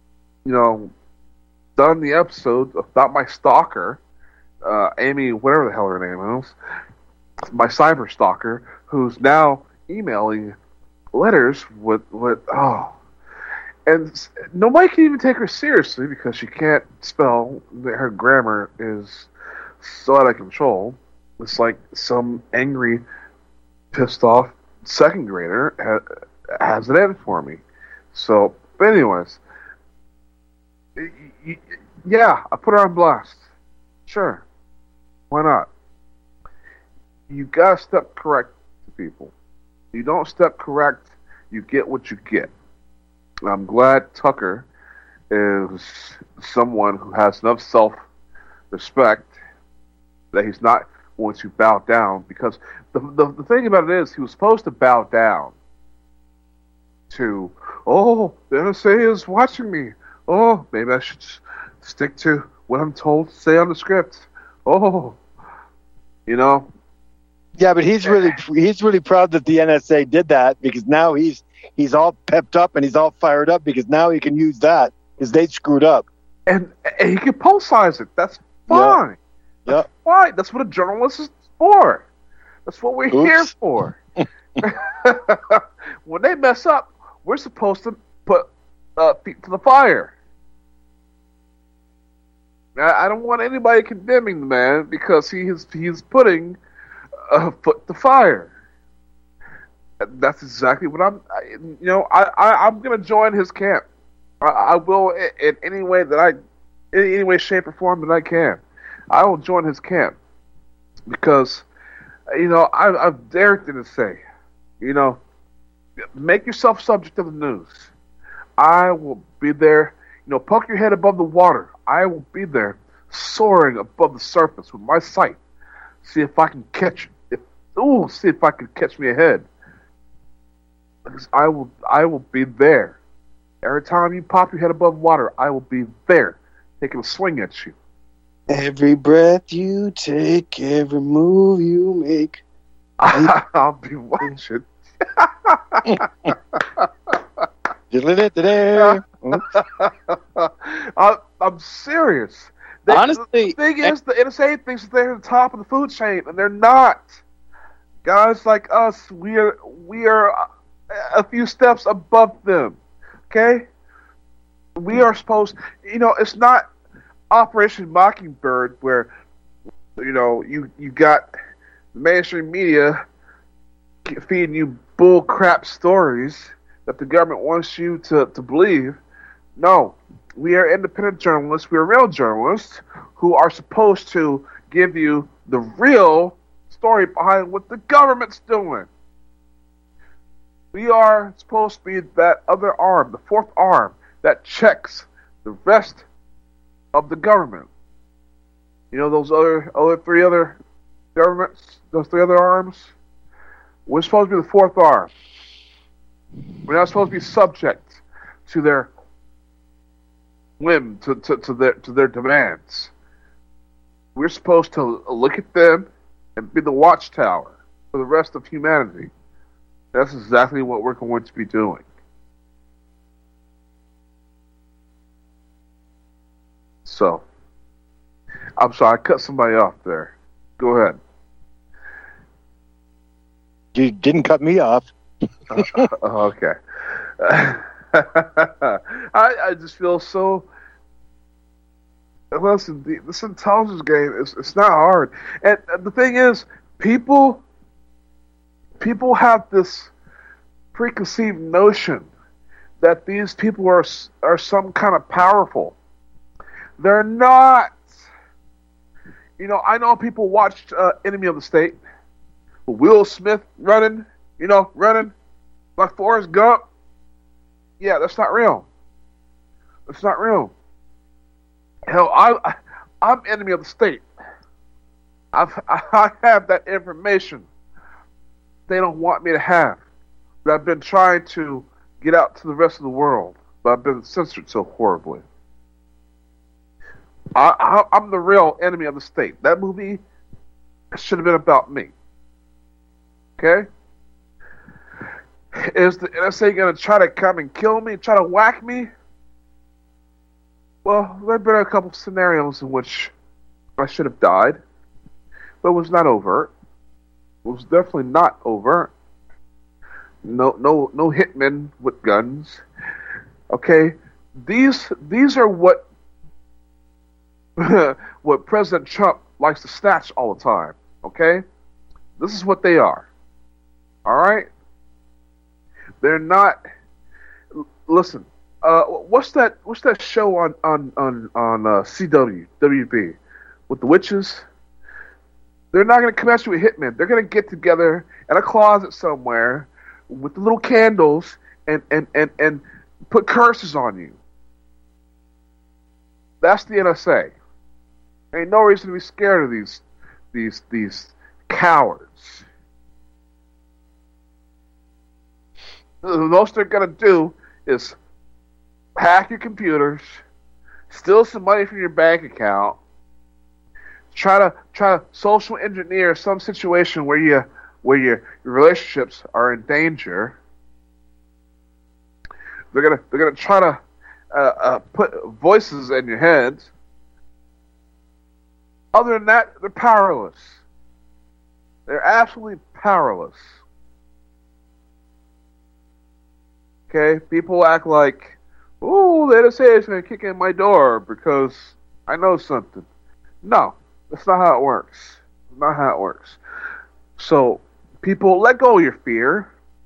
you know, done the episode about my stalker, uh, Amy, whatever the hell her name is, my cyber stalker, who's now emailing letters with, with oh, and nobody can even take her seriously because she can't spell. Her grammar is so out of control. It's like some angry, pissed off second grader ha- has it in for me. So, but anyways, y- y- yeah, I put her on blast. Sure, why not? You gotta step correct to people. You don't step correct, you get what you get. I'm glad Tucker is someone who has enough self-respect that he's not going to bow down, because the, the the thing about it is he was supposed to bow down to, oh, the N S A is watching me. Oh, maybe I should stick to what I'm told to say on the script. Oh, you know. Yeah, but he's really he's really proud that the N S A did that, because now he's he's all pepped up and he's all fired up because now he can use that because they screwed up. And, and he can publicize it. That's fine. Yeah. That's fine. That's what a journalist is for. That's what we're Oops. here for. When they mess up, we're supposed to put uh, feet to the fire. I, I don't want anybody condemning the man because he is he's putting a foot to fire. That's exactly what I'm. I, you know, I, I I'm gonna join his camp. I, I will in, in any way that I, in any way, shape, or form that I can. I will join his camp because, you know, I, I've dared to say, you know, make yourself subject to the news. I will be there. You know, poke your head above the water. I will be there, soaring above the surface with my sight. See if I can catch. If ooh, see if I can catch me ahead. Because I will, I will be there. Every time you pop your head above water, I will be there, taking a swing at you. Every breath you take, every move you make. I'll be watching. I, I'm serious. They, Honestly, the thing is, the N S A thinks that they're at the top of the food chain, and they're not. Guys like us, we are we are a few steps above them. Okay, we are supposed. You know, it's not Operation Mockingbird where, you know, you you got the mainstream media feeding you bull crap stories that the government wants you to, to believe. No, we are independent journalists. We are real journalists who are supposed to give you the real story behind what the government's doing. We are supposed to be that other arm, the fourth arm, that checks the rest of the government. You know those other other three other governments, those three other arms? We're supposed to be the fourth arm. We're not supposed to be subject to their whim, to, to, to their to their demands. We're supposed to look at them and be the watchtower for the rest of humanity. That's exactly what we're going to be doing. So, I'm sorry, I cut somebody off there. Go ahead. You didn't cut me off. uh, okay. I, I just feel so... Listen, the, this intelligence game, is it's not hard. And, and the thing is, people... People have this preconceived notion that these people are are some kind of powerful. They're not. You know, I know people watched uh, Enemy of the State. Will Smith running, you know, running like Forrest Gump. Yeah, that's not real. That's not real. Hell, I, I I'm Enemy of the State. I've I have that information they don't want me to have, that I've been trying to get out to the rest of the world, but I've been censored so horribly. I, I, I'm the real Enemy of the State. That movie should have been about me. Okay? Is the N S A going to try to come and kill me, try to whack me? Well, there have been a couple of scenarios in which I should have died, but it was not overt. It was definitely not overt. No, no, no hitmen with guns. Okay, these these are what what President Trump likes to snatch all the time. Okay, this is what they are. All right, they're not. Listen, uh, what's that? What's that show on on on on uh, C W W B with the witches? They're not going to come at you with hitmen. They're going to get together in a closet somewhere with the little candles and, and, and, and put curses on you. That's the N S A. Ain't no reason to be scared of these these these cowards. The most they're gonna do is hack your computers, steal some money from your bank account, try to try to social engineer some situation where you where your, your relationships are in danger. They're gonna they're gonna try to uh, uh, put voices in your head. Other than that, they're powerless. They're absolutely powerless. Okay, people act like, "Ooh, the N S A is gonna kick in my door because I know something." No, that's not how it works. Not how it works. So, people, let go of your fear.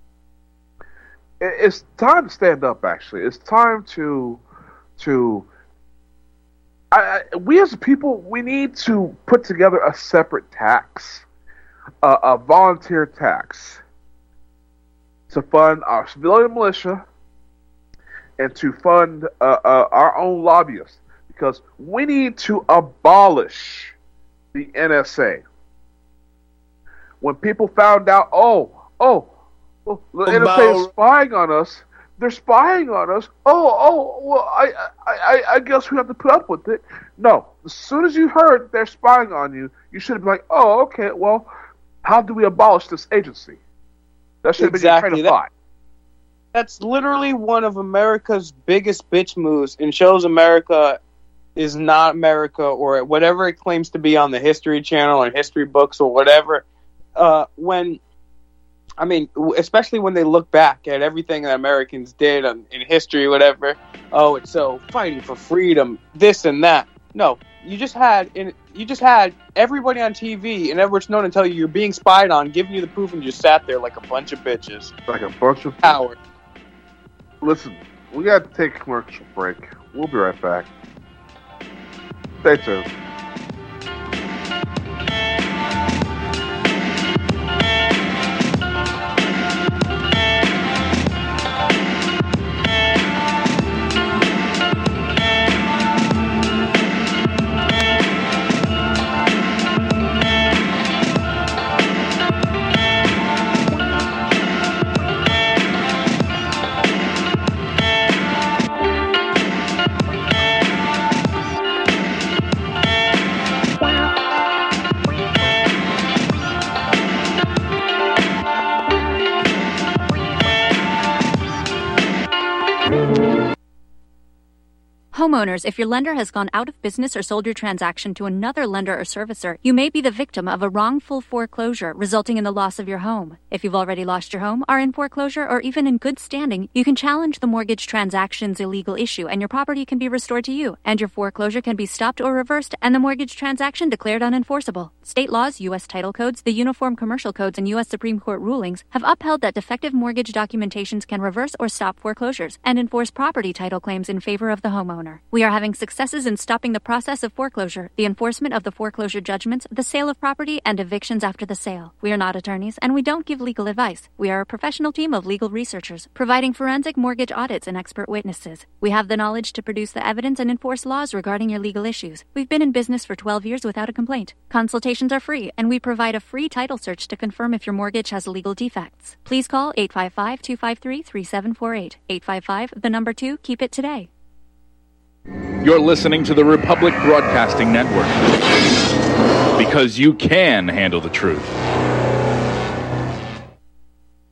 It's time to stand up, actually. It's time to, to, I, I, we as people, we need to put together a separate tax, uh, a volunteer tax, to fund our civilian militia and to fund uh, uh, our own lobbyists, because we need to abolish the N S A. When people found out, oh, oh, well, the N S A is spying on us, they're spying on us, oh, oh, well, I, I, I guess we have to put up with it. No, as soon as you heard they're spying on you, you should have been like, oh, okay, well, how do we abolish this agency? That should have exactly. been your train of thought. That's literally one of America's biggest bitch moves, and shows America is not America, or whatever it claims to be on the History Channel or history books or whatever. Uh, when, I mean, especially when they look back at everything that Americans did in, in history, whatever. Oh, it's so fighting for freedom, this and that. No, you just had in, you just had everybody on T V and everyone's known to tell you you're being spied on, giving you the proof, and you just sat there like a bunch of bitches, like a bunch of cowards. Listen, we got to take a commercial break. We'll be right back. Stay tuned. Homeowners, if your lender has gone out of business or sold your transaction to another lender or servicer, you may be the victim of a wrongful foreclosure, resulting in the loss of your home. If you've already lost your home, are in foreclosure, or even in good standing, you can challenge the mortgage transaction's illegal issue, and your property can be restored to you, and your foreclosure can be stopped or reversed, and the mortgage transaction declared unenforceable. State laws, U S title codes, the Uniform Commercial Codes, and U S Supreme Court rulings have upheld that defective mortgage documentations can reverse or stop foreclosures and enforce property title claims in favor of the homeowner. We are having successes in stopping the process of foreclosure, the enforcement of the foreclosure judgments, the sale of property, and evictions after the sale. We are not attorneys, and we don't give legal advice. We are a professional team of legal researchers, providing forensic mortgage audits and expert witnesses. We have the knowledge to produce the evidence and enforce laws regarding your legal issues. We've been in business for twelve years without a complaint. Consultations are free, and we provide a free title search to confirm if your mortgage has legal defects. Please call eight five five, two five three, three seven four eight. eight five five, the number two, keep it today. You're listening to the Republic Broadcasting Network, because you can handle the truth.